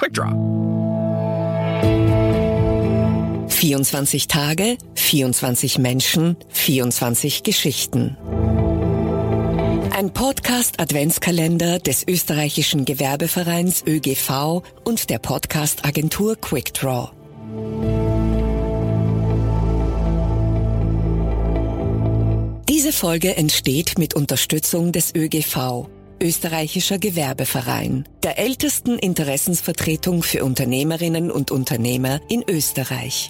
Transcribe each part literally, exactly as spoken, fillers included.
Quick-Draw. vierundzwanzig Tage, vierundzwanzig Menschen, vierundzwanzig Geschichten. Ein Podcast-Adventskalender des österreichischen Gewerbevereins Ö G V und der Podcast-Agentur Quick-Draw. Diese Folge entsteht mit Unterstützung des Ö G V, Österreichischer Gewerbeverein, der ältesten Interessensvertretung für Unternehmerinnen und Unternehmer in Österreich.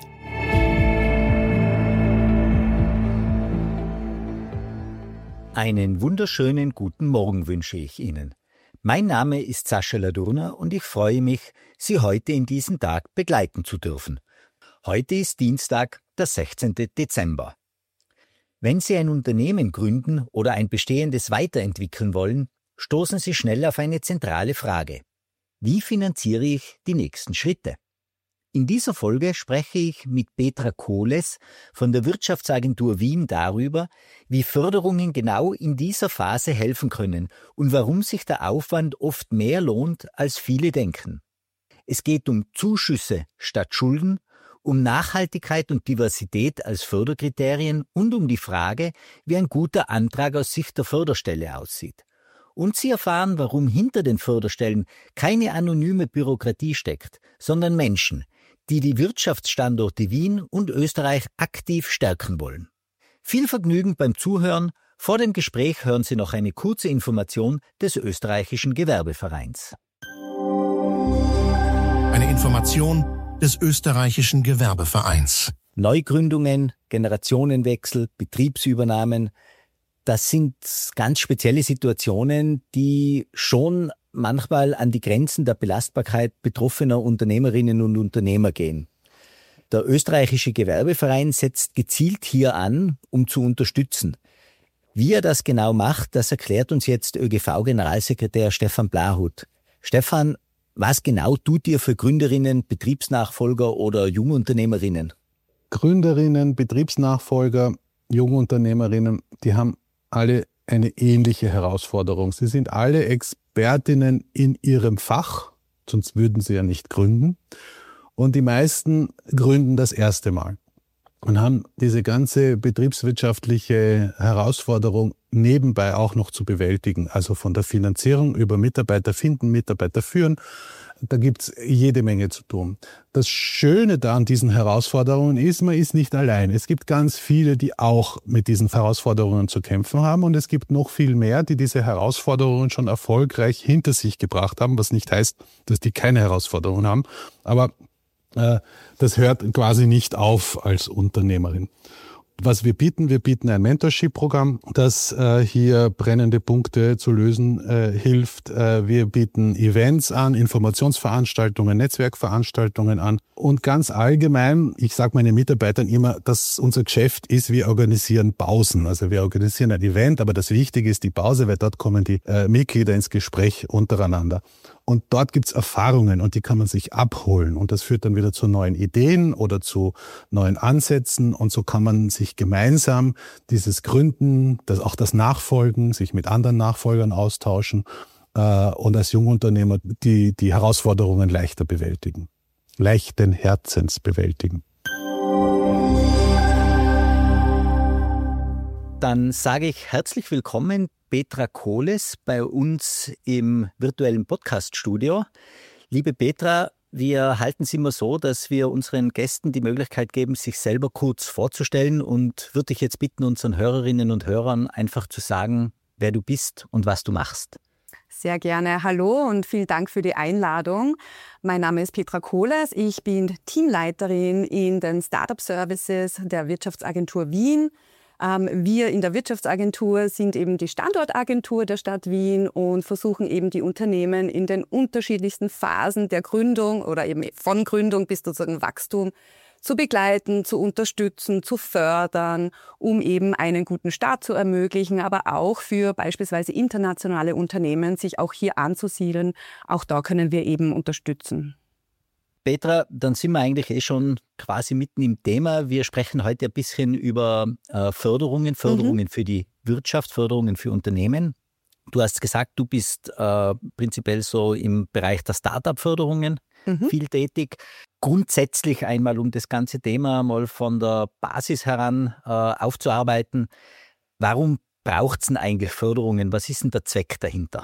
Einen wunderschönen guten Morgen wünsche ich Ihnen. Mein Name ist Sascha Ladurner und ich freue mich, Sie heute in diesem Tag begleiten zu dürfen. Heute ist Dienstag, der sechzehnten Dezember. Wenn Sie ein Unternehmen gründen oder ein bestehendes weiterentwickeln wollen, stoßen Sie schnell auf eine zentrale Frage. Wie finanziere ich die nächsten Schritte? In dieser Folge spreche ich mit Petra Kohles von der Wirtschaftsagentur Wien darüber, wie Förderungen genau in dieser Phase helfen können und warum sich der Aufwand oft mehr lohnt, als viele denken. Es geht um Zuschüsse statt Schulden, um Nachhaltigkeit und Diversität als Förderkriterien und um die Frage, wie ein guter Antrag aus Sicht der Förderstelle aussieht. Und Sie erfahren, warum hinter den Förderstellen keine anonyme Bürokratie steckt, sondern Menschen, die die Wirtschaftsstandorte Wien und Österreich aktiv stärken wollen. Viel Vergnügen beim Zuhören. Vor dem Gespräch hören Sie noch eine kurze Information des Österreichischen Gewerbevereins. Eine Information des Österreichischen Gewerbevereins. Neugründungen, Generationenwechsel, Betriebsübernahmen, das sind ganz spezielle Situationen, die schon manchmal an die Grenzen der Belastbarkeit betroffener Unternehmerinnen und Unternehmer gehen. Der Österreichische Gewerbeverein setzt gezielt hier an, um zu unterstützen. Wie er das genau macht, das erklärt uns jetzt Ö G V-Generalsekretär Stefan Blahut. Stefan, was genau tut ihr für Gründerinnen, Betriebsnachfolger oder Jungunternehmerinnen? Gründerinnen, Betriebsnachfolger, Jungunternehmerinnen, die haben alle eine ähnliche Herausforderung. Sie sind alle Expertinnen in ihrem Fach, sonst würden sie ja nicht gründen. Und die meisten gründen das erste Mal und haben diese ganze betriebswirtschaftliche Herausforderung nebenbei auch noch zu bewältigen. Also von der Finanzierung über Mitarbeiter finden, Mitarbeiter führen. Da gibt's jede Menge zu tun. Das Schöne da an diesen Herausforderungen ist, man ist nicht allein. Es gibt ganz viele, die auch mit diesen Herausforderungen zu kämpfen haben. Und es gibt noch viel mehr, die diese Herausforderungen schon erfolgreich hinter sich gebracht haben, was nicht heißt, dass die keine Herausforderungen haben. Aber äh, das hört quasi nicht auf als Unternehmerin. Was wir bieten, wir bieten ein Mentorship-Programm, das äh, hier brennende Punkte zu lösen äh, hilft. Äh, wir bieten Events an, Informationsveranstaltungen, Netzwerkveranstaltungen an. Und ganz allgemein, ich sage meinen Mitarbeitern immer, dass unser Geschäft ist, wir organisieren Pausen. Also wir organisieren ein Event, aber das Wichtige ist die Pause, weil dort kommen die äh, Mitglieder ins Gespräch untereinander. Und dort gibt's Erfahrungen und die kann man sich abholen. Und das führt dann wieder zu neuen Ideen oder zu neuen Ansätzen. Und so kann man sich gemeinsam dieses Gründen, das, auch das Nachfolgen, sich mit anderen Nachfolgern austauschen äh, und als Jungunternehmer die, die Herausforderungen leichter bewältigen. Leichten Herzens bewältigen. Dann sage ich herzlich willkommen, Petra Kohles, bei uns im virtuellen Podcast-Studio. Liebe Petra, wir halten es immer so, dass wir unseren Gästen die Möglichkeit geben, sich selber kurz vorzustellen und würde dich jetzt bitten, unseren Hörerinnen und Hörern einfach zu sagen, wer du bist und was du machst. Sehr gerne. Hallo und vielen Dank für die Einladung. Mein Name ist Petra Kohles. Ich bin Teamleiterin in den Startup Services der Wirtschaftsagentur Wien. Wir in der Wirtschaftsagentur sind eben die Standortagentur der Stadt Wien und versuchen eben die Unternehmen in den unterschiedlichsten Phasen der Gründung oder eben von Gründung bis sozusagen Wachstum zu begleiten, zu unterstützen, zu fördern, um eben einen guten Start zu ermöglichen, aber auch für beispielsweise internationale Unternehmen, sich auch hier anzusiedeln. Auch da können wir eben unterstützen. Petra, dann sind wir eigentlich eh schon quasi mitten im Thema. Wir sprechen heute ein bisschen über äh, Förderungen, Förderungen mhm. für die Wirtschaft, Förderungen für Unternehmen. Du hast gesagt, du bist äh, prinzipiell so im Bereich der Start-up-Förderungen mhm. viel tätig. Grundsätzlich einmal, um das ganze Thema mal von der Basis heran äh, aufzuarbeiten, warum braucht es denn eigentlich Förderungen? Was ist denn der Zweck dahinter?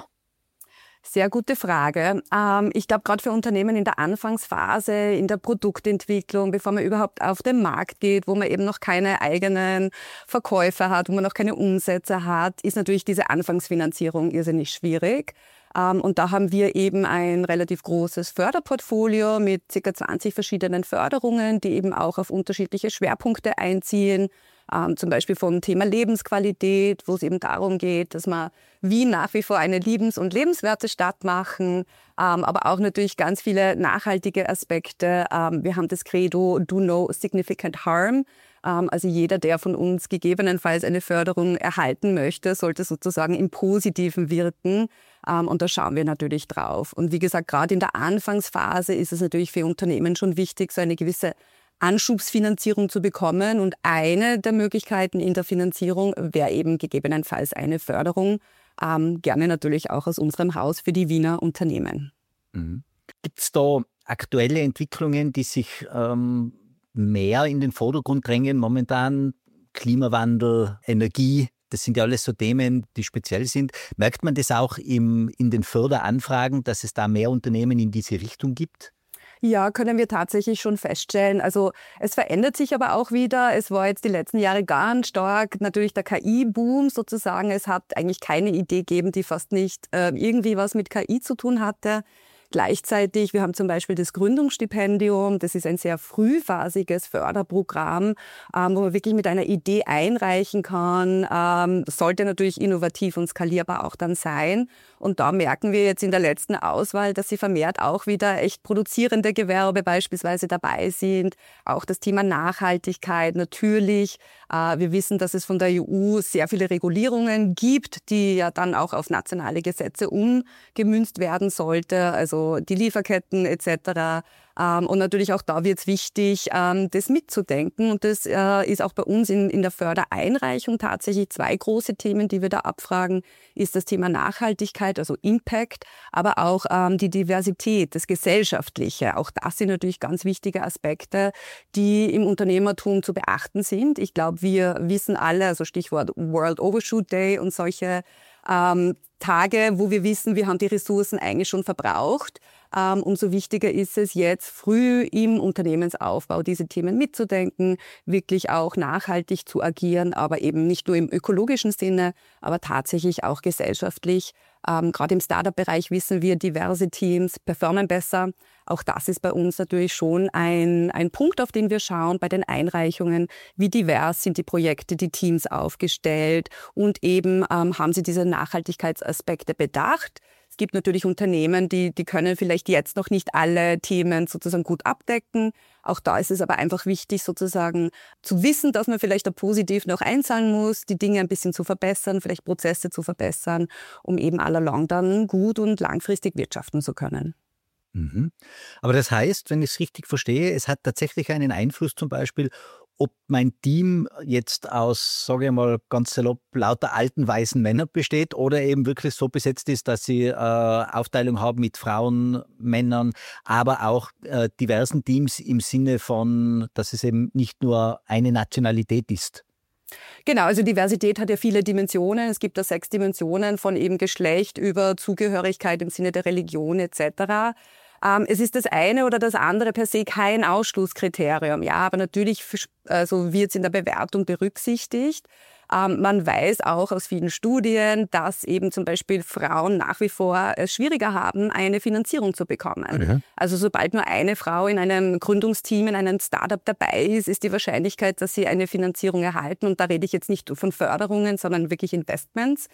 Sehr gute Frage. Ähm, ich glaube, gerade für Unternehmen in der Anfangsphase, in der Produktentwicklung, bevor man überhaupt auf den Markt geht, wo man eben noch keine eigenen Verkäufer hat, wo man noch keine Umsätze hat, ist natürlich diese Anfangsfinanzierung irrsinnig schwierig. Ähm, und da haben wir eben ein relativ großes Förderportfolio mit ca. zwanzig verschiedenen Förderungen, die eben auch auf unterschiedliche Schwerpunkte einziehen. Ähm, zum Beispiel vom Thema Lebensqualität, wo es eben darum geht, dass wir Wien nach wie vor eine liebens- und lebenswerte Stadt machen, ähm, aber auch natürlich ganz viele nachhaltige Aspekte. Ähm, wir haben das Credo Do No Significant Harm. Ähm, also jeder, der von uns gegebenenfalls eine Förderung erhalten möchte, sollte sozusagen im Positiven wirken. Ähm, und da schauen wir natürlich drauf. Und wie gesagt, gerade in der Anfangsphase ist es natürlich für Unternehmen schon wichtig, so eine gewisse Anschubsfinanzierung zu bekommen. Und eine der Möglichkeiten in der Finanzierung wäre eben gegebenenfalls eine Förderung, ähm, gerne natürlich auch aus unserem Haus für die Wiener Unternehmen. Mhm. Gibt es da aktuelle Entwicklungen, die sich ähm, mehr in den Vordergrund drängen momentan? Klimawandel, Energie, das sind ja alles so Themen, die speziell sind. Merkt man das auch im, in den Förderanfragen, dass es da mehr Unternehmen in diese Richtung gibt? Ja, können wir tatsächlich schon feststellen. Also es verändert sich aber auch wieder. Es war jetzt die letzten Jahre ganz stark natürlich der K I-Boom sozusagen. Es hat eigentlich keine Idee gegeben, die fast nicht äh, irgendwie was mit K I zu tun hatte. Gleichzeitig, wir haben zum Beispiel das Gründungsstipendium, das ist ein sehr frühphasiges Förderprogramm, ähm, wo man wirklich mit einer Idee einreichen kann. Ähm, das sollte natürlich innovativ und skalierbar auch dann sein. Und da merken wir jetzt in der letzten Auswahl, dass sie vermehrt auch wieder echt produzierende Gewerbe beispielsweise dabei sind. Auch das Thema Nachhaltigkeit natürlich. Äh, wir wissen, dass es von der E U sehr viele Regulierungen gibt, die ja dann auch auf nationale Gesetze umgemünzt werden sollte. Also die Lieferketten et cetera. Und natürlich auch da wird es wichtig, das mitzudenken. Und das ist auch bei uns in, in der Fördereinreichung tatsächlich zwei große Themen, die wir da abfragen, ist das Thema Nachhaltigkeit, also Impact, aber auch die Diversität, das Gesellschaftliche. Auch das sind natürlich ganz wichtige Aspekte, die im Unternehmertum zu beachten sind. Ich glaube, wir wissen alle, also Stichwort World Overshoot Day und solche ähm, Tage, wo wir wissen, wir haben die Ressourcen eigentlich schon verbraucht. Ähm, umso wichtiger ist es jetzt, früh im Unternehmensaufbau diese Themen mitzudenken, wirklich auch nachhaltig zu agieren, aber eben nicht nur im ökologischen Sinne, aber tatsächlich auch gesellschaftlich. Ähm, gerade im Startup-Bereich wissen wir, diverse Teams performen besser. Auch das ist bei uns natürlich schon ein, ein Punkt, auf den wir schauen bei den Einreichungen. Wie divers sind die Projekte, die Teams aufgestellt und eben ähm, haben sie diese Nachhaltigkeitsaspekte bedacht. Es gibt natürlich Unternehmen, die, die können vielleicht jetzt noch nicht alle Themen sozusagen gut abdecken. Auch da ist es aber einfach wichtig, sozusagen zu wissen, dass man vielleicht da positiv noch einzahlen muss, die Dinge ein bisschen zu verbessern, vielleicht Prozesse zu verbessern, um eben all along dann gut und langfristig wirtschaften zu können. Mhm. Aber das heißt, wenn ich es richtig verstehe, es hat tatsächlich einen Einfluss zum Beispiel, ob mein Team jetzt aus, sage ich mal ganz salopp, lauter alten weißen Männern besteht oder eben wirklich so besetzt ist, dass sie äh, Aufteilung haben mit Frauen, Männern, aber auch äh, diversen Teams im Sinne von, dass es eben nicht nur eine Nationalität ist. Genau, also Diversität hat ja viele Dimensionen. Es gibt da sechs Dimensionen von eben Geschlecht über Zugehörigkeit im Sinne der Religion et cetera. Ähm, es ist das eine oder das andere per se kein Ausschlusskriterium. Ja, aber natürlich also wird es in der Bewertung berücksichtigt. Ähm, man weiß auch aus vielen Studien, dass eben zum Beispiel Frauen nach wie vor es schwieriger haben, eine Finanzierung zu bekommen. Okay. Also sobald nur eine Frau in einem Gründungsteam, in einem Startup dabei ist, ist die Wahrscheinlichkeit, dass sie eine Finanzierung erhalten, und da rede ich jetzt nicht von Förderungen, sondern wirklich Investments,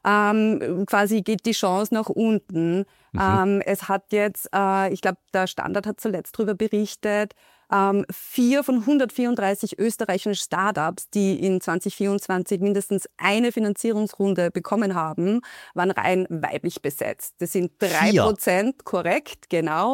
Ähm, quasi geht die Chance nach unten. Mhm. Ähm, es hat jetzt, äh, ich glaube, der Standard hat zuletzt darüber berichtet, ähm, vier von hundertvierunddreißig österreichischen Startups, die in zwanzig vierundzwanzig mindestens eine Finanzierungsrunde bekommen haben, waren rein weiblich besetzt. Das sind drei Prozent, korrekt, genau.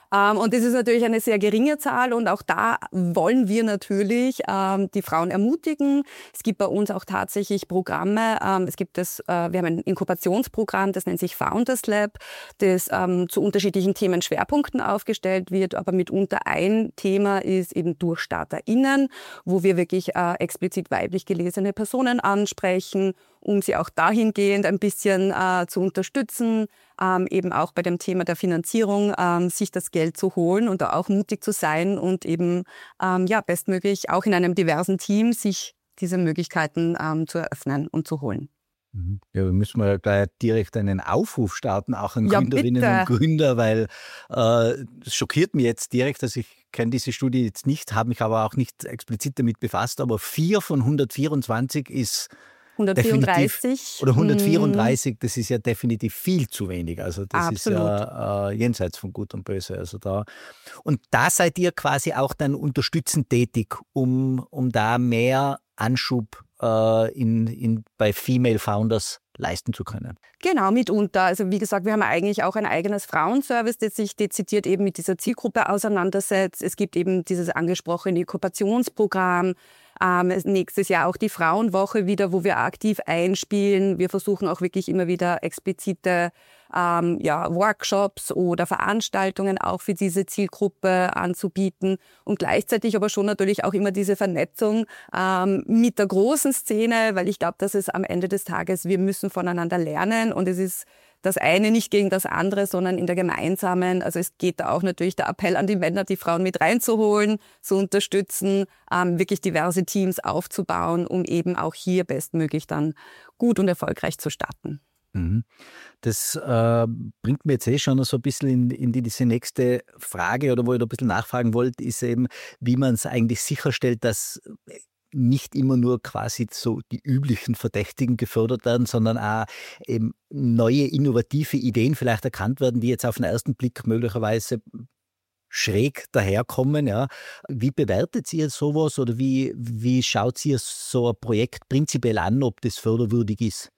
Ähm, und das ist natürlich eine sehr geringe Zahl und auch da wollen wir natürlich ähm, die Frauen ermutigen. Es gibt bei uns auch tatsächlich Programme. Ähm, es gibt das, äh, wir haben ein Inkubationsprogramm, das nennt sich Founders Lab, das ähm, zu unterschiedlichen Themenschwerpunkten aufgestellt wird, aber mitunter ein Thema ist eben DurchstarterInnen, wo wir wirklich äh, explizit weiblich gelesene Personen ansprechen, um sie auch dahingehend ein bisschen äh, zu unterstützen, ähm, eben auch bei dem Thema der Finanzierung ähm, sich das Geld zu holen und da auch mutig zu sein und eben ähm, ja bestmöglich auch in einem diversen Team sich diese Möglichkeiten ähm, zu eröffnen und zu holen. Ja, wir müssen ja gleich direkt einen Aufruf starten, auch an Ja, Gründerinnen bitte. und Gründer, weil äh, es schockiert mich jetzt direkt, dass ich kenne diese Studie jetzt nicht, habe mich aber auch nicht explizit damit befasst, aber vier von hundertvierundzwanzig ist hundertvierunddreißig. Oder hundertvierunddreißig, das ist ja definitiv viel zu wenig. Also das Absolut. ist ja äh, jenseits von Gut und Böse. Also da. Und da seid ihr quasi auch dann unterstützend tätig, um, um da mehr Anschub äh, in, in, bei Female Founders leisten zu können. Genau, mitunter. Also wie gesagt, wir haben eigentlich auch ein eigenes Frauenservice, das sich dezidiert eben mit dieser Zielgruppe auseinandersetzt. Es gibt eben dieses angesprochene Inkubationsprogramm. Ähm, nächstes Jahr auch die Frauenwoche wieder, wo wir aktiv einspielen. Wir versuchen auch wirklich immer wieder explizite ähm, ja, Workshops oder Veranstaltungen auch für diese Zielgruppe anzubieten und gleichzeitig aber schon natürlich auch immer diese Vernetzung ähm, mit der großen Szene, weil ich glaube, dass es am Ende des Tages, wir müssen voneinander lernen und es ist das eine nicht gegen das andere, sondern in der gemeinsamen, also es geht da auch natürlich der Appell an die Männer, die Frauen mit reinzuholen, zu unterstützen, ähm, wirklich diverse Teams aufzubauen, um eben auch hier bestmöglich dann gut und erfolgreich zu starten. Das äh, bringt mir jetzt eh schon so ein bisschen in, in die, diese nächste Frage oder wo ich da ein bisschen nachfragen wollte, ist eben, wie man es eigentlich sicherstellt, dass nicht immer nur quasi so die üblichen Verdächtigen gefördert werden, sondern auch eben neue, innovative Ideen vielleicht erkannt werden, die jetzt auf den ersten Blick möglicherweise schräg daherkommen. Ja. Wie bewertet ihr sowas oder wie, wie schaut ihr so ein Projekt prinzipiell an, ob das förderwürdig ist?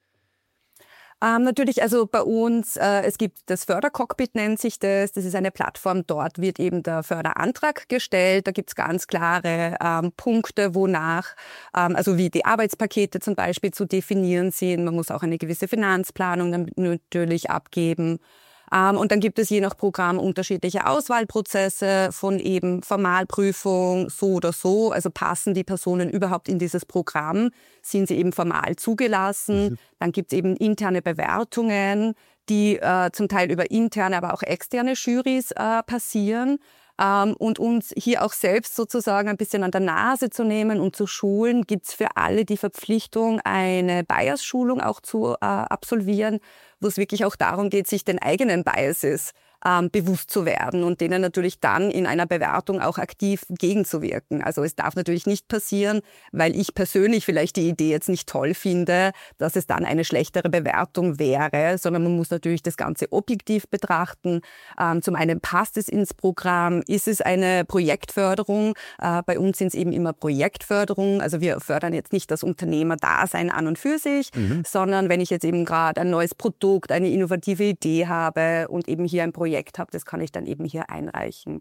Ähm, natürlich, also bei uns, äh, es gibt das Fördercockpit, nennt sich das. Das ist eine Plattform, dort wird eben der Förderantrag gestellt. Da gibt es ganz klare ähm, Punkte, wonach, ähm, also wie die Arbeitspakete zum Beispiel zu definieren sind. Man muss auch eine gewisse Finanzplanung dann natürlich abgeben. Um, und dann gibt es je nach Programm unterschiedliche Auswahlprozesse von eben Formalprüfung, so oder so. Also passen die Personen überhaupt in dieses Programm? Sind sie eben formal zugelassen? Mhm. Dann gibt es eben interne Bewertungen, die äh, zum Teil über interne, aber auch externe Jurys äh, passieren. Um, und uns hier auch selbst sozusagen ein bisschen an der Nase zu nehmen und zu schulen, gibt es für alle die Verpflichtung, eine Bias-Schulung auch zu äh, absolvieren, wo es wirklich auch darum geht, sich den eigenen Biases ähm, bewusst zu werden und denen natürlich dann in einer Bewertung auch aktiv gegenzuwirken. Also es darf natürlich nicht passieren, weil ich persönlich vielleicht die Idee jetzt nicht toll finde, dass es dann eine schlechtere Bewertung wäre, sondern man muss natürlich das Ganze objektiv betrachten. Ähm, zum einen passt es ins Programm, ist es eine Projektförderung? Äh, bei uns sind es eben immer Projektförderung. Also wir fördern jetzt nicht das Unternehmerdasein an und für sich, mhm. sondern wenn ich jetzt eben gerade ein neues Produkt, eine innovative Idee habe und eben hier ein Projekt habe, das kann ich dann eben hier einreichen.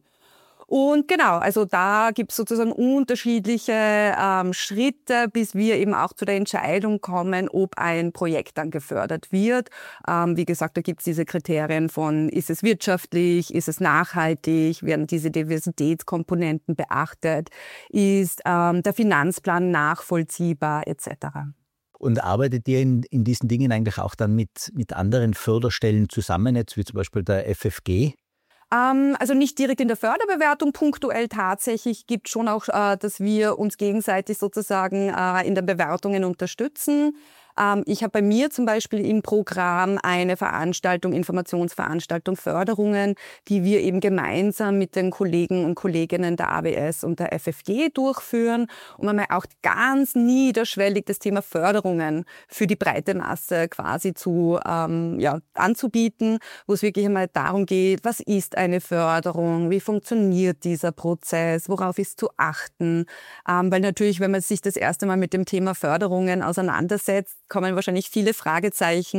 Und genau, also da gibt es sozusagen unterschiedliche ähm, Schritte, bis wir eben auch zu der Entscheidung kommen, ob ein Projekt dann gefördert wird. Ähm, wie gesagt, da gibt es diese Kriterien von, ist es wirtschaftlich, ist es nachhaltig, werden diese Diversitätskomponenten beachtet, ist ähm, der Finanzplan nachvollziehbar et cetera. Und arbeitet ihr in, in diesen Dingen eigentlich auch dann mit, mit anderen Förderstellen zusammen, jetzt wie zum Beispiel der F F G? Ähm, also nicht direkt in der Förderbewertung, punktuell tatsächlich gibt es schon auch, äh, dass wir uns gegenseitig sozusagen äh, in den Bewertungen unterstützen. Ähm, ich habe bei mir zum Beispiel im Programm eine Veranstaltung, Informationsveranstaltung, Förderungen, die wir eben gemeinsam mit den Kollegen und Kolleginnen der A W S und der F F G durchführen, um einmal auch ganz niederschwellig das Thema Förderungen für die breite Masse quasi zu ähm, ja, anzubieten, wo es wirklich einmal darum geht, was ist eine Förderung, wie funktioniert dieser Prozess, worauf ist zu achten, ähm, weil natürlich, wenn man sich das erste Mal mit dem Thema Förderungen auseinandersetzt, kommen wahrscheinlich viele Fragezeichen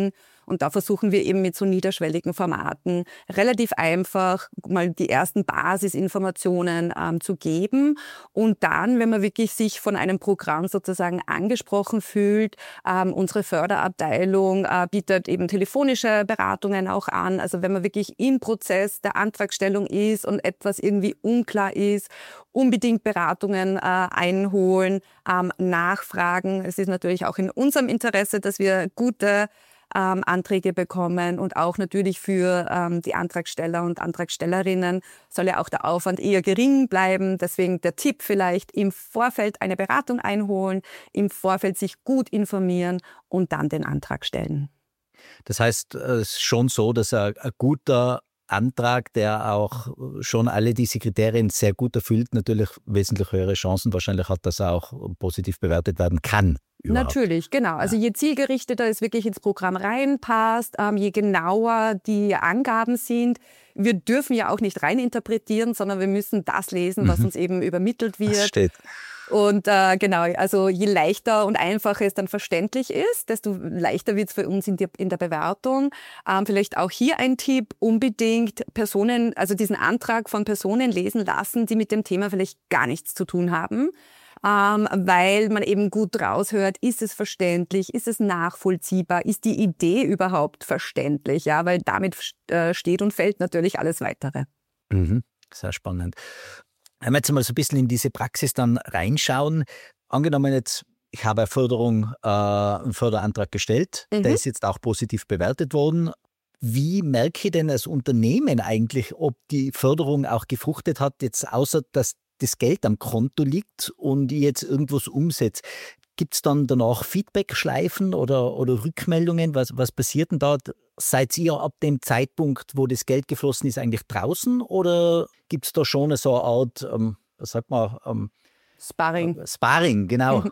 Und da versuchen wir eben mit so niederschwelligen Formaten relativ einfach mal die ersten Basisinformationen ähm, zu geben. Und dann, wenn man wirklich sich von einem Programm sozusagen angesprochen fühlt, ähm, unsere Förderabteilung äh, bietet eben telefonische Beratungen auch an. Also wenn man wirklich im Prozess der Antragstellung ist und etwas irgendwie unklar ist, unbedingt Beratungen äh, einholen, ähm, nachfragen. Es ist natürlich auch in unserem Interesse, dass wir gute ähm, Anträge bekommen und auch natürlich für ähm, die Antragsteller und Antragstellerinnen soll ja auch der Aufwand eher gering bleiben. Deswegen der Tipp vielleicht im Vorfeld eine Beratung einholen, im Vorfeld sich gut informieren und dann den Antrag stellen. Das heißt, es ist schon so, dass ein, ein guter Antrag, der auch schon alle diese Kriterien sehr gut erfüllt, natürlich wesentlich höhere Chancen wahrscheinlich hat, dass er auch positiv bewertet werden kann. Überhaupt. Natürlich, genau. Also je zielgerichteter es wirklich ins Programm reinpasst, ähm, je genauer die Angaben sind. Wir dürfen ja auch nicht reininterpretieren, sondern wir müssen das lesen, was mhm. uns eben übermittelt wird. Das steht. Und äh, genau, also je leichter und einfacher es dann verständlich ist, desto leichter wird es für uns in, die, in der Bewertung. Ähm, vielleicht auch hier ein Tipp, unbedingt Personen, also diesen Antrag von Personen lesen lassen, die mit dem Thema vielleicht gar nichts zu tun haben. Ähm, weil man eben gut raushört, ist es verständlich, ist es nachvollziehbar, ist die Idee überhaupt verständlich, ja, weil damit äh, steht und fällt natürlich alles Weitere. Mhm. Sehr spannend. Wenn wir jetzt mal so ein bisschen in diese Praxis dann reinschauen, angenommen jetzt, ich habe eine Förderung, äh, einen Förderantrag gestellt, mhm. der ist jetzt auch positiv bewertet worden. Wie merke ich denn als Unternehmen eigentlich, ob die Förderung auch gefruchtet hat, jetzt außer dass das Geld am Konto liegt und ich jetzt irgendwas umsetze? Gibt es dann danach Feedback-Schleifen oder, oder Rückmeldungen? Was, was passiert denn da? Seid ihr ab dem Zeitpunkt, wo das Geld geflossen ist, eigentlich draußen? Oder gibt es da schon so eine Art, ähm, was sagt man? Ähm, Sparring. Äh, Sparring, genau.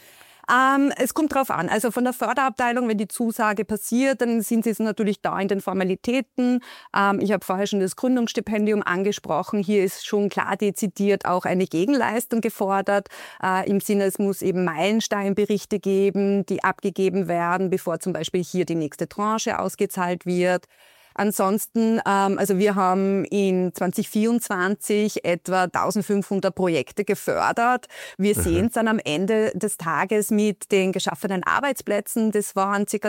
Ähm, es kommt drauf an. Also von der Förderabteilung, wenn die Zusage passiert, dann sind sie natürlich da in den Formalitäten. Ähm, ich habe vorher schon das Gründungsstipendium angesprochen. Hier ist schon klar dezidiert auch eine Gegenleistung gefordert. Äh, Im Sinne, es muss eben Meilensteinberichte geben, die abgegeben werden, bevor zum Beispiel hier die nächste Tranche ausgezahlt wird. Ansonsten, ähm, also wir haben in zwanzig vierundzwanzig etwa eintausendfünfhundert Projekte gefördert. Wir mhm. sehen es dann am Ende des Tages mit den geschaffenen Arbeitsplätzen. Das waren ca.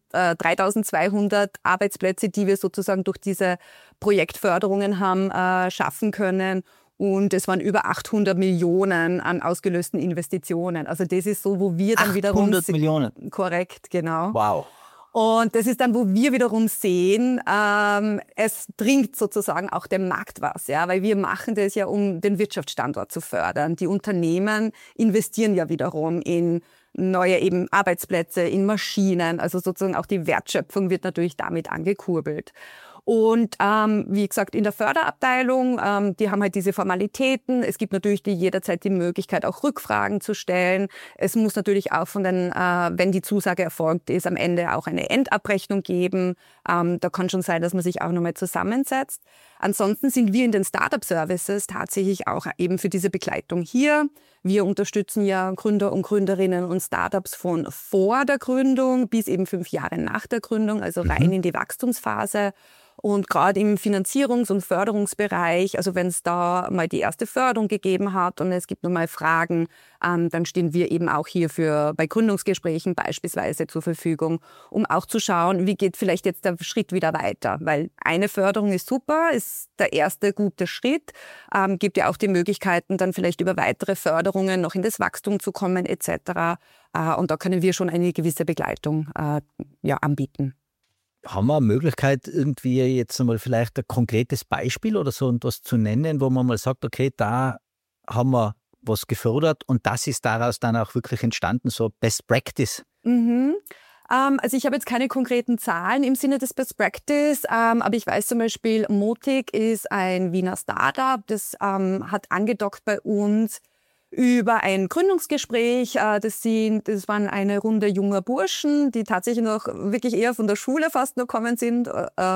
dreitausendzweihundert Arbeitsplätze, die wir sozusagen durch diese Projektförderungen haben äh, schaffen können. Und es waren über achthundert Millionen an ausgelösten Investitionen. Also das ist so, wo wir dann wiederum... achthundert Millionen? Korrekt, genau. Wow. Und das ist dann, wo wir wiederum sehen, ähm, es bringt sozusagen auch dem Markt was, ja, weil wir machen das ja, um den Wirtschaftsstandort zu fördern. Die Unternehmen investieren ja wiederum in neue eben Arbeitsplätze, in Maschinen, also sozusagen auch die Wertschöpfung wird natürlich damit angekurbelt. Und ähm, wie gesagt, in der Förderabteilung, ähm, die haben halt diese Formalitäten. Es gibt natürlich die, jederzeit die Möglichkeit, auch Rückfragen zu stellen. Es muss natürlich auch von den, äh, wenn die Zusage erfolgt ist, am Ende auch eine Endabrechnung geben. Ähm, da kann schon sein, dass man sich auch nochmal zusammensetzt. Ansonsten sind wir in den Startup-Services tatsächlich auch eben für diese Begleitung hier. Wir unterstützen ja Gründer und Gründerinnen und Startups von vor der Gründung bis eben fünf Jahre nach der Gründung, also rein mhm. in die Wachstumsphase. Und gerade im Finanzierungs- und Förderungsbereich, also wenn es da mal die erste Förderung gegeben hat und es gibt nochmal Fragen, ähm, dann stehen wir eben auch hier für bei Gründungsgesprächen beispielsweise zur Verfügung, um auch zu schauen, wie geht vielleicht jetzt der Schritt wieder weiter. Weil eine Förderung ist super, ist der erste gute Schritt, ähm, gibt ja auch die Möglichkeiten, dann vielleicht über weitere Förderungen noch in das Wachstum zu kommen et cetera. Äh, und da können wir schon eine gewisse Begleitung äh, ja, anbieten. Haben wir eine Möglichkeit, irgendwie jetzt einmal vielleicht ein konkretes Beispiel oder so etwas zu nennen, wo man mal sagt, okay, da haben wir was gefördert und das ist daraus dann auch wirklich entstanden, so Best Practice? Mhm. Ähm, also ich habe jetzt keine konkreten Zahlen im Sinne des Best Practice, ähm, aber ich weiß zum Beispiel, Motic ist ein Wiener Startup, das ähm, hat angedockt bei uns über ein Gründungsgespräch. Das, sind, das waren eine Runde junger Burschen, die tatsächlich noch wirklich eher von der Schule fast noch gekommen sind.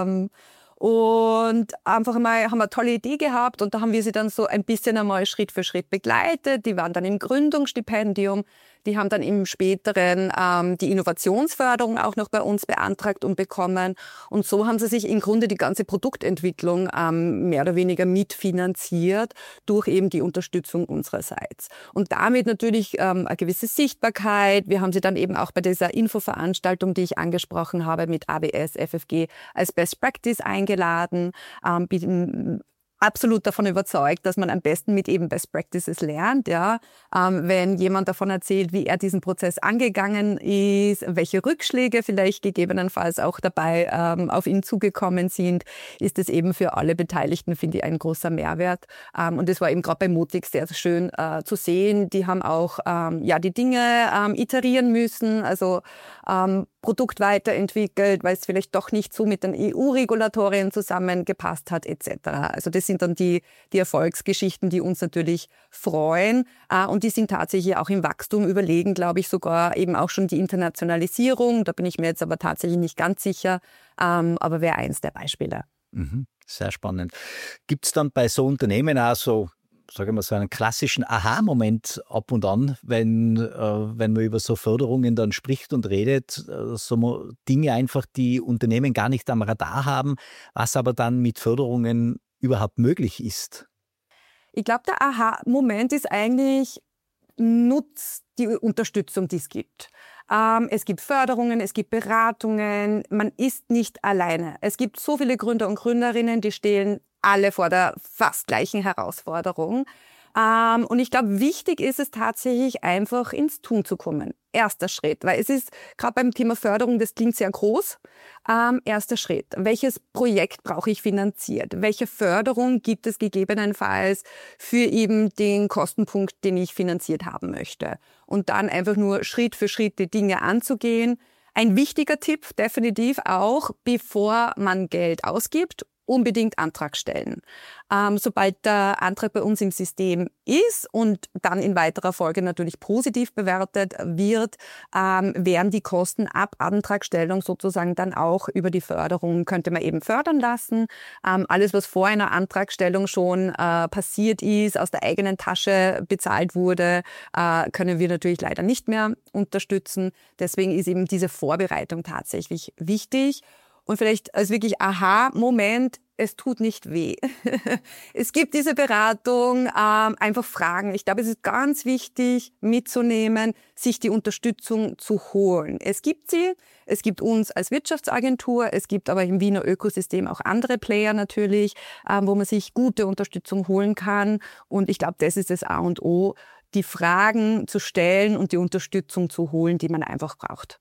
Und einfach mal haben wir eine tolle Idee gehabt und da haben wir sie dann so ein bisschen einmal Schritt für Schritt begleitet. Die waren dann im Gründungsstipendium. Die haben dann im späteren ähm, die Innovationsförderung auch noch bei uns beantragt und bekommen. Und so haben sie sich im Grunde die ganze Produktentwicklung ähm, mehr oder weniger mitfinanziert durch eben die Unterstützung unsererseits. Und damit natürlich ähm, eine gewisse Sichtbarkeit. Wir haben sie dann eben auch bei dieser Infoveranstaltung, die ich angesprochen habe, mit A B S, F F G als Best Practice eingeladen. Ähm, bin absolut davon überzeugt, dass man am besten mit eben Best Practices lernt. Ja. Ähm, wenn jemand davon erzählt, wie er diesen Prozess angegangen ist, welche Rückschläge vielleicht gegebenenfalls auch dabei ähm, auf ihn zugekommen sind, ist es eben für alle Beteiligten, finde ich, ein großer Mehrwert. Ähm, und das war eben gerade bei Motix sehr, sehr schön äh, zu sehen. Die haben auch ähm, ja die Dinge ähm, iterieren müssen, also ähm, Produkt weiterentwickelt, weil es vielleicht doch nicht so mit den E U-Regulatorien zusammengepasst hat et cetera. Also das sind dann die, die Erfolgsgeschichten, die uns natürlich freuen. Und die sind tatsächlich auch im Wachstum überlegen, glaube ich, sogar eben auch schon die Internationalisierung. Da bin ich mir jetzt aber tatsächlich nicht ganz sicher, aber wäre eins der Beispiele. Mhm, sehr spannend. Gibt es dann bei so Unternehmen auch so, sagen wir so einen klassischen Aha-Moment ab und an, wenn, äh, wenn man über so Förderungen dann spricht und redet, äh, so Dinge einfach, die Unternehmen gar nicht am Radar haben, was aber dann mit Förderungen überhaupt möglich ist? Ich glaube, der Aha-Moment ist eigentlich, nutzt die Unterstützung, die es gibt. Ähm, es gibt Förderungen, es gibt Beratungen, man ist nicht alleine. Es gibt so viele Gründer und Gründerinnen, die stehen alle vor der fast gleichen Herausforderung. Ähm, und ich glaube, wichtig ist es tatsächlich, einfach ins Tun zu kommen. Erster Schritt, weil es ist gerade beim Thema Förderung, das klingt sehr groß. Ähm, erster Schritt, welches Projekt brauche ich finanziert? Welche Förderung gibt es gegebenenfalls für eben den Kostenpunkt, den ich finanziert haben möchte? Und dann einfach nur Schritt für Schritt die Dinge anzugehen. Ein wichtiger Tipp, definitiv auch, bevor man Geld ausgibt, unbedingt Antrag stellen. Ähm, sobald der Antrag bei uns im System ist und dann in weiterer Folge natürlich positiv bewertet wird, ähm, werden die Kosten ab Antragstellung sozusagen dann auch über die Förderung, könnte man eben fördern lassen. Ähm, alles, was vor einer Antragstellung schon äh, passiert ist, aus der eigenen Tasche bezahlt wurde, äh, können wir natürlich leider nicht mehr unterstützen. Deswegen ist eben diese Vorbereitung tatsächlich wichtig. Und vielleicht als wirklich Aha-Moment, es tut nicht weh. Es gibt diese Beratung, ähm, einfach fragen. Ich glaube, es ist ganz wichtig mitzunehmen, sich die Unterstützung zu holen. Es gibt sie, es gibt uns als Wirtschaftsagentur, es gibt aber im Wiener Ökosystem auch andere Player natürlich, ähm, wo man sich gute Unterstützung holen kann. Und ich glaube, das ist das A und O, die Fragen zu stellen und die Unterstützung zu holen, die man einfach braucht.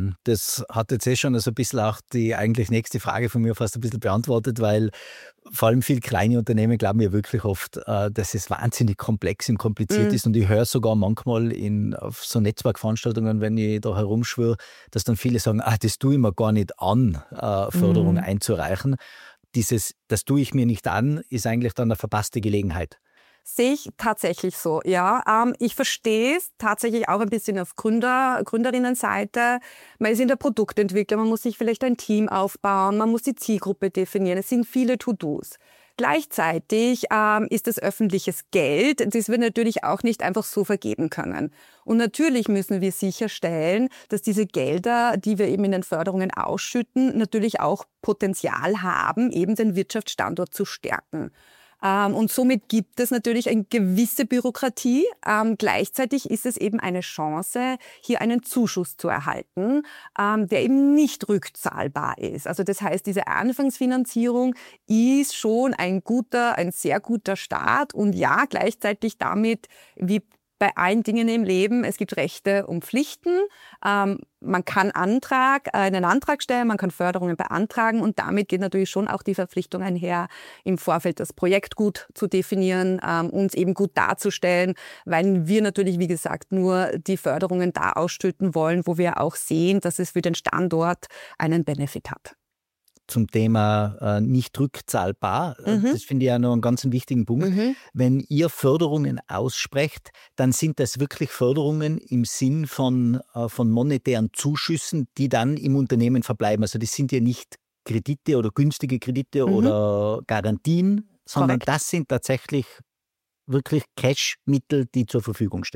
Das hat jetzt eh schon also ein bisschen auch die eigentlich nächste Frage von mir fast ein bisschen beantwortet, weil vor allem viele kleine Unternehmen glauben ja wirklich oft, dass es wahnsinnig komplex und kompliziert mm. ist. Und ich höre sogar manchmal in, auf so Netzwerkveranstaltungen, wenn ich da herumschwöre, dass dann viele sagen, ah, das tue ich mir gar nicht an, Förderung mm. einzureichen. Dieses, das tue ich mir nicht an, ist eigentlich dann eine verpasste Gelegenheit. Sehe ich tatsächlich so, ja. Ähm, ich verstehe es tatsächlich auch ein bisschen auf Gründer, Gründerinnenseite. Man ist in der Produktentwicklung, man muss sich vielleicht ein Team aufbauen, man muss die Zielgruppe definieren. Es sind viele To-Dos. Gleichzeitig ähm, ist es öffentliches Geld, das wir natürlich auch nicht einfach so vergeben können. Und natürlich müssen wir sicherstellen, dass diese Gelder, die wir eben in den Förderungen ausschütten, natürlich auch Potenzial haben, eben den Wirtschaftsstandort zu stärken. Ähm, und somit gibt es natürlich eine gewisse Bürokratie. Ähm, gleichzeitig ist es eben eine Chance, hier einen Zuschuss zu erhalten, ähm, der eben nicht rückzahlbar ist. Also das heißt, diese Anfangsfinanzierung ist schon ein guter, ein sehr guter Start. Und ja, gleichzeitig damit, wie bei allen Dingen im Leben, es gibt Rechte und Pflichten. Ähm, man kann Antrag, einen Antrag stellen, man kann Förderungen beantragen und damit geht natürlich schon auch die Verpflichtung einher, im Vorfeld das Projekt gut zu definieren, ähm, uns eben gut darzustellen, weil wir natürlich, wie gesagt, nur die Förderungen da ausschütten wollen, wo wir auch sehen, dass es für den Standort einen Benefit hat. Zum Thema äh, nicht rückzahlbar. Mhm. Das finde ich ja noch einen ganz wichtigen Punkt. Mhm. Wenn ihr Förderungen aussprecht, dann sind das wirklich Förderungen im Sinn von, äh, von monetären Zuschüssen, die dann im Unternehmen verbleiben. Also das sind ja nicht Kredite oder günstige Kredite mhm. oder Garantien, sondern Correct. Das sind tatsächlich wirklich Cash-Mittel, die zur Verfügung stehen.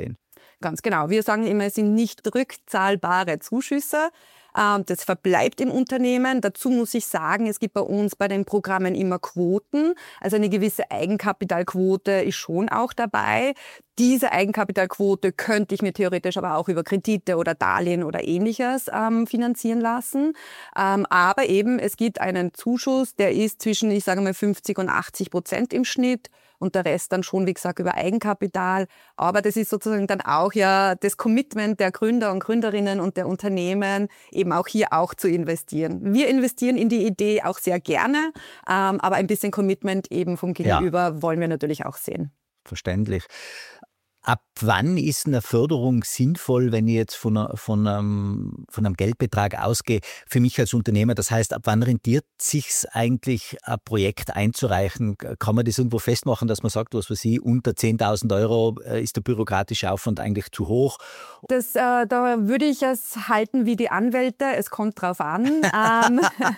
Ganz genau. Wir sagen immer, es sind nicht rückzahlbare Zuschüsse. Das verbleibt im Unternehmen. Dazu muss ich sagen, es gibt bei uns bei den Programmen immer Quoten. Also eine gewisse Eigenkapitalquote ist schon auch dabei. Diese Eigenkapitalquote könnte ich mir theoretisch aber auch über Kredite oder Darlehen oder Ähnliches ähm, finanzieren lassen. Ähm, aber eben, es gibt einen Zuschuss, der ist zwischen, ich sage mal, fünfzig und achtzig Prozent im Schnitt. Und der Rest dann schon, wie gesagt, über Eigenkapital. Aber das ist sozusagen dann auch ja das Commitment der Gründer und Gründerinnen und der Unternehmen, eben auch hier auch zu investieren. Wir investieren in die Idee auch sehr gerne, ähm, aber ein bisschen Commitment eben vom Gegenüber ja. wollen wir natürlich auch sehen. Verständlich. Ab wann ist eine Förderung sinnvoll, wenn ich jetzt von, einer, von, einem, von einem Geldbetrag ausgehe, für mich als Unternehmer? Das heißt, ab wann rentiert es sich eigentlich, ein Projekt einzureichen? Kann man das irgendwo festmachen, dass man sagt, was weiß ich, unter zehntausend Euro ist der bürokratische Aufwand eigentlich zu hoch? Das, äh, da würde ich es halten wie die Anwälte. Es kommt drauf an. ähm,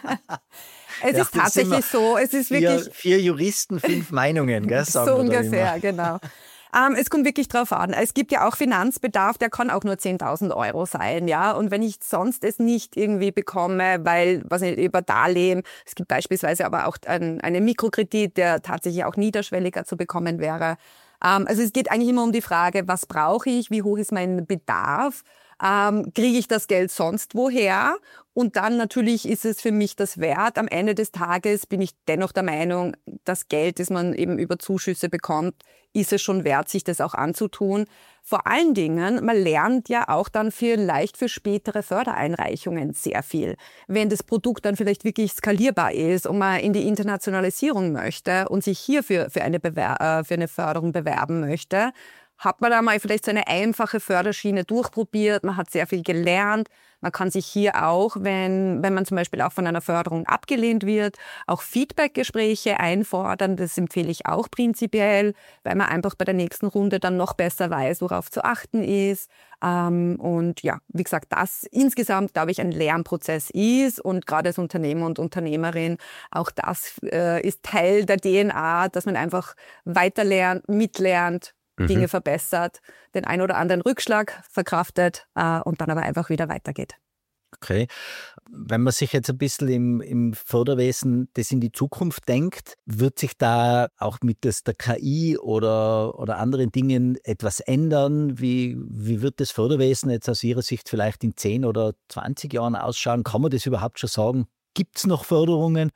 es ja, ist tatsächlich so. Es ist wirklich vier, vier Juristen, fünf Meinungen, gell, sagen so wir da ungefähr, immer. Genau. Ähm, es kommt wirklich drauf an. Es gibt ja auch Finanzbedarf, der kann auch nur zehntausend Euro sein, ja. Und wenn ich sonst es nicht irgendwie bekomme, weil, was nicht, über Darlehen, es gibt beispielsweise aber auch ein, einen Mikrokredit, der tatsächlich auch niederschwelliger zu bekommen wäre. Ähm, also es geht eigentlich immer um die Frage, was brauche ich, wie hoch ist mein Bedarf? Ähm, kriege ich das Geld sonst woher? Und dann natürlich ist es für mich das wert. Am Ende des Tages bin ich dennoch der Meinung, das Geld, das man eben über Zuschüsse bekommt, ist es schon wert, sich das auch anzutun. Vor allen Dingen, man lernt ja auch dann vielleicht für spätere Fördereinreichungen sehr viel. Wenn das Produkt dann vielleicht wirklich skalierbar ist und man in die Internationalisierung möchte und sich hierfür für eine, Bewer- äh, für eine Förderung bewerben möchte, hat man da mal vielleicht so eine einfache Förderschiene durchprobiert, man hat sehr viel gelernt. Man kann sich hier auch, wenn, wenn man zum Beispiel auch von einer Förderung abgelehnt wird, auch Feedbackgespräche einfordern. Das empfehle ich auch prinzipiell, weil man einfach bei der nächsten Runde dann noch besser weiß, worauf zu achten ist. Und ja, wie gesagt, das insgesamt, glaube ich, ein Lernprozess ist und gerade als Unternehmer und Unternehmerin, auch das ist Teil der D N A, dass man einfach weiterlernt, mitlernt, Dinge mhm. verbessert, den ein oder anderen Rückschlag verkraftet äh, und dann aber einfach wieder weitergeht. Okay. Wenn man sich jetzt ein bisschen im, im Förderwesen das in die Zukunft denkt, wird sich da auch mit das, der K I oder, oder anderen Dingen etwas ändern? Wie, wie wird das Förderwesen jetzt aus Ihrer Sicht vielleicht in zehn oder zwanzig Jahren ausschauen? Kann man das überhaupt schon sagen? Gibt es noch Förderungen?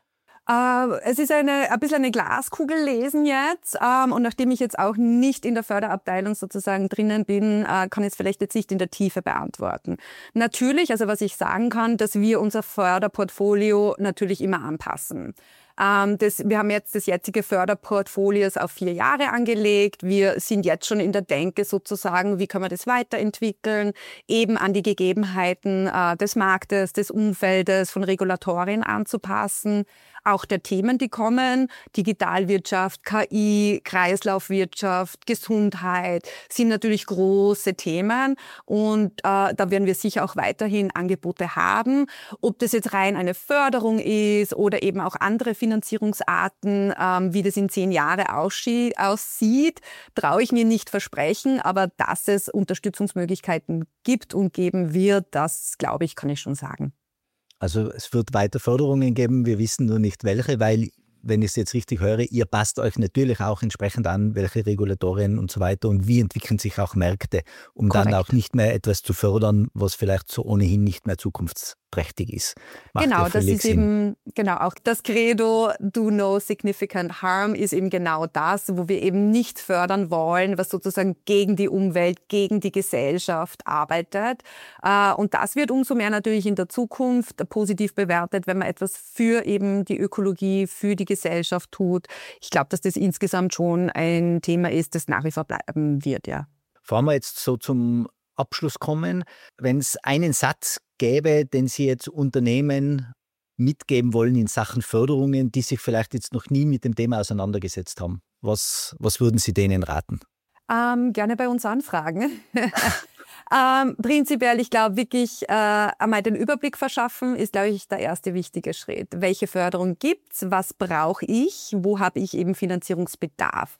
Es ist eine, ein bisschen eine Glaskugel lesen jetzt. Und nachdem ich jetzt auch nicht in der Förderabteilung sozusagen drinnen bin, kann ich es vielleicht jetzt nicht in der Tiefe beantworten. Natürlich, also was ich sagen kann, dass wir unser Förderportfolio natürlich immer anpassen. Das, wir haben jetzt das jetzige Förderportfolio auf vier Jahre angelegt. Wir sind jetzt schon in der Denke sozusagen, wie können wir das weiterentwickeln, eben an die Gegebenheiten äh, des Marktes, des Umfeldes, von Regulatorien anzupassen. Auch der Themen, die kommen, Digitalwirtschaft, K I, Kreislaufwirtschaft, Gesundheit, sind natürlich große Themen und äh, da werden wir sicher auch weiterhin Angebote haben. Ob das jetzt rein eine Förderung ist oder eben auch andere Finanzierungsarten, ähm, wie das in zehn Jahren aussieht, traue ich mir nicht versprechen, aber dass es Unterstützungsmöglichkeiten gibt und geben wird, das glaube ich, kann ich schon sagen. Also es wird weiter Förderungen geben, wir wissen nur nicht welche, weil, wenn ich es jetzt richtig höre, ihr passt euch natürlich auch entsprechend an, welche Regulatorien und so weiter und wie entwickeln sich auch Märkte, um Korrekt. Dann auch nicht mehr etwas zu fördern, was vielleicht so ohnehin nicht mehr zukunftsträchtig ist. Macht genau, ja das ist Sinn. eben, genau, auch das Credo Do No Significant Harm ist eben genau das, wo wir eben nicht fördern wollen, was sozusagen gegen die Umwelt, gegen die Gesellschaft arbeitet. Und das wird umso mehr natürlich in der Zukunft positiv bewertet, wenn man etwas für eben die Ökologie, für die Gesellschaft tut. Ich glaube, dass das insgesamt schon ein Thema ist, das nach wie vor bleiben wird, ja. Bevor wir jetzt so zum Abschluss kommen, wenn es einen Satz gäbe, den Sie jetzt Unternehmen mitgeben wollen in Sachen Förderungen, die sich vielleicht jetzt noch nie mit dem Thema auseinandergesetzt haben, was, was würden Sie denen raten? Ähm, gerne bei uns anfragen. ähm, prinzipiell, ich glaube wirklich, äh, einmal den Überblick verschaffen ist, glaube ich, der erste wichtige Schritt. Welche Förderung gibt's? Was brauche ich? Wo habe ich eben Finanzierungsbedarf?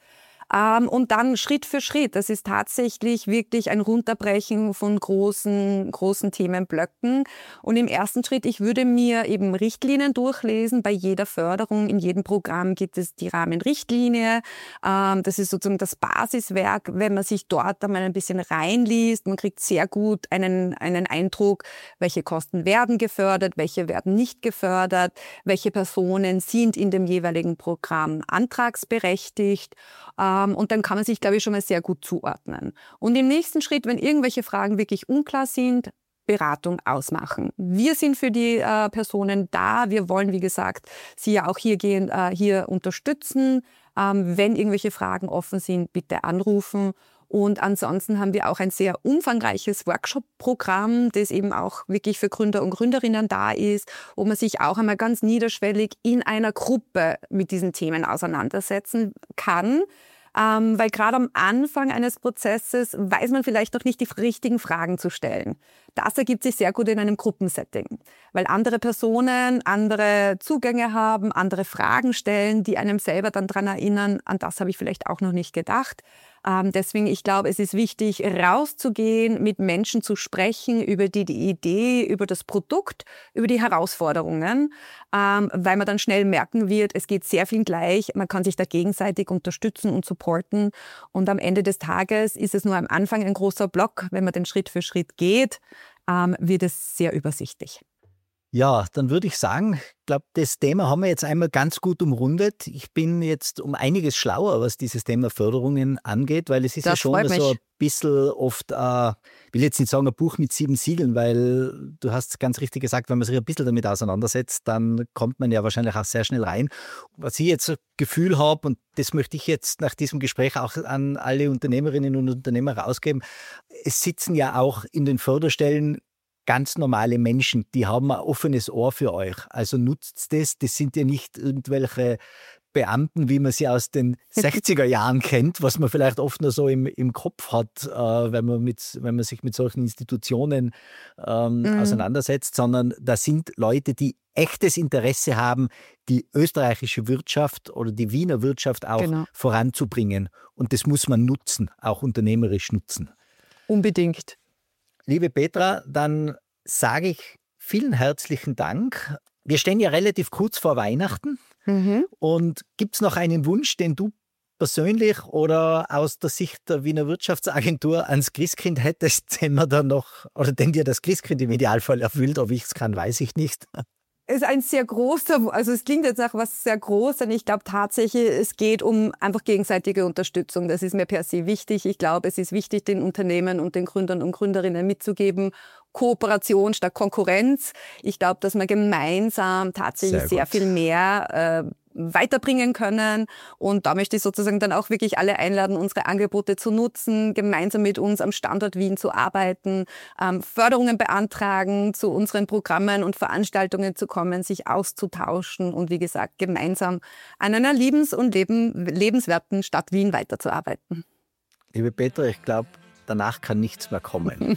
Ähm, und dann Schritt für Schritt. Das ist tatsächlich wirklich ein Runterbrechen von großen, großen Themenblöcken. Und im ersten Schritt, ich würde mir eben Richtlinien durchlesen. Bei jeder Förderung, in jedem Programm gibt es die Rahmenrichtlinie. Ähm, das ist sozusagen das Basiswerk. Wenn man sich dort einmal ein bisschen reinliest, man kriegt sehr gut einen, einen Eindruck, welche Kosten werden gefördert, welche werden nicht gefördert, welche Personen sind in dem jeweiligen Programm antragsberechtigt. Ähm, und dann kann man sich, glaube ich, schon mal sehr gut zuordnen. Und im nächsten Schritt, wenn irgendwelche Fragen wirklich unklar sind, Beratung ausmachen. Wir sind für die äh, Personen da. Wir wollen, wie gesagt, sie ja auch hier, gehen, äh, hier unterstützen. Ähm, wenn irgendwelche Fragen offen sind, bitte anrufen. Und ansonsten haben wir auch ein sehr umfangreiches Workshop-Programm, das eben auch wirklich für Gründer und Gründerinnen da ist, wo man sich auch einmal ganz niederschwellig in einer Gruppe mit diesen Themen auseinandersetzen kann. Ähm, weil gerade am Anfang eines Prozesses weiß man vielleicht noch nicht, die richtigen Fragen zu stellen. Das ergibt sich sehr gut in einem Gruppensetting, weil andere Personen andere Zugänge haben, andere Fragen stellen, die einem selber dann daran erinnern, an das habe ich vielleicht auch noch nicht gedacht. Ähm, deswegen, ich glaube, es ist wichtig, rauszugehen, mit Menschen zu sprechen über die, die Idee, über das Produkt, über die Herausforderungen, ähm, weil man dann schnell merken wird, es geht sehr viel gleich, man kann sich da gegenseitig unterstützen und supporten. Und am Ende des Tages ist es nur am Anfang ein großer Block. Wenn man den Schritt für Schritt geht, ähm, wird es sehr übersichtlich. Ja, dann würde ich sagen, ich glaube, das Thema haben wir jetzt einmal ganz gut umrundet. Ich bin jetzt um einiges schlauer, was dieses Thema Förderungen angeht, weil es ist Das ja schon freut so mich. ein bisschen oft, äh, ich will jetzt nicht sagen ein Buch mit sieben Siegeln, weil du hast ganz richtig gesagt, wenn man sich ein bisschen damit auseinandersetzt, dann kommt man ja wahrscheinlich auch sehr schnell rein. Was ich jetzt ein Gefühl habe, und das möchte ich jetzt nach diesem Gespräch auch an alle Unternehmerinnen und Unternehmer rausgeben, es sitzen ja auch in den Förderstellen ganz normale Menschen, die haben ein offenes Ohr für euch. Also nutzt das. Das sind ja nicht irgendwelche Beamten, wie man sie aus den sechziger Jahren kennt, was man vielleicht oft nur so im, im Kopf hat, äh, wenn, man mit, wenn man sich mit solchen Institutionen ähm, mhm. auseinandersetzt, sondern da sind Leute, die echtes Interesse haben, die österreichische Wirtschaft oder die Wiener Wirtschaft auch genau. voranzubringen. Und das muss man nutzen, auch unternehmerisch nutzen. Unbedingt. Liebe Petra, dann sage ich vielen herzlichen Dank. Wir stehen ja relativ kurz vor Weihnachten. Mhm. Und gibt es noch einen Wunsch, den du persönlich oder aus der Sicht der Wiener Wirtschaftsagentur ans Christkind hättest, den man dann noch, oder den dir das Christkind im Idealfall erfüllt? Ob ich es kann, weiß ich nicht. Es ist ein sehr großer, also es klingt jetzt nach was sehr Großes, und ich glaube tatsächlich, es geht um einfach gegenseitige Unterstützung. Das ist mir per se wichtig. Ich glaube, es ist wichtig, den Unternehmen und den Gründern und Gründerinnen mitzugeben, Kooperation statt Konkurrenz. Ich glaube, dass wir gemeinsam tatsächlich sehr, sehr viel mehr äh, weiterbringen können. Und da möchte ich sozusagen dann auch wirklich alle einladen, unsere Angebote zu nutzen, gemeinsam mit uns am Standort Wien zu arbeiten, ähm, Förderungen beantragen, zu unseren Programmen und Veranstaltungen zu kommen, sich auszutauschen und wie gesagt, gemeinsam an einer liebens- und leben, lebenswerten Stadt Wien weiterzuarbeiten. Liebe Petra, ich glaube, danach kann nichts mehr kommen.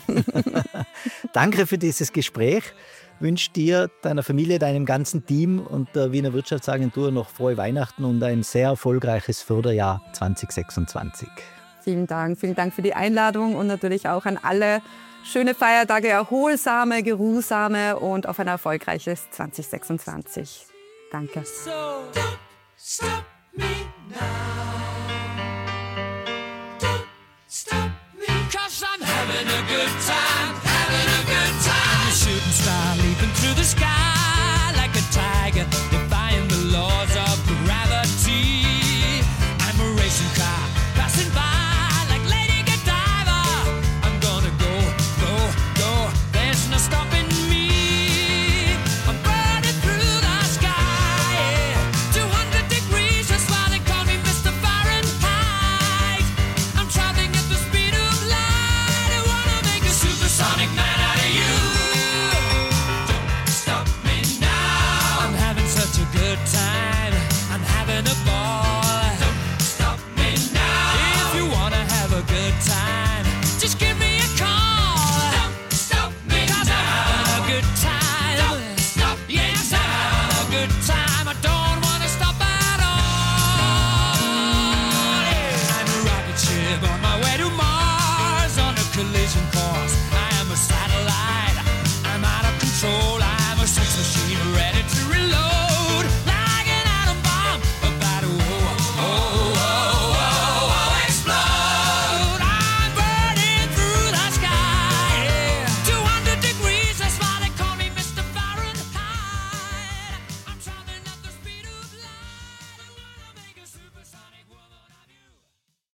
Danke für dieses Gespräch. Ich wünsche dir, deiner Familie, deinem ganzen Team und der Wiener Wirtschaftsagentur noch frohe Weihnachten und ein sehr erfolgreiches Förderjahr zwanzig sechsundzwanzig. Vielen Dank. Vielen Dank für die Einladung und natürlich auch an alle schöne Feiertage, erholsame, geruhsame und auf ein erfolgreiches zwanzig sechsundzwanzig. Danke. So, don't stop me now.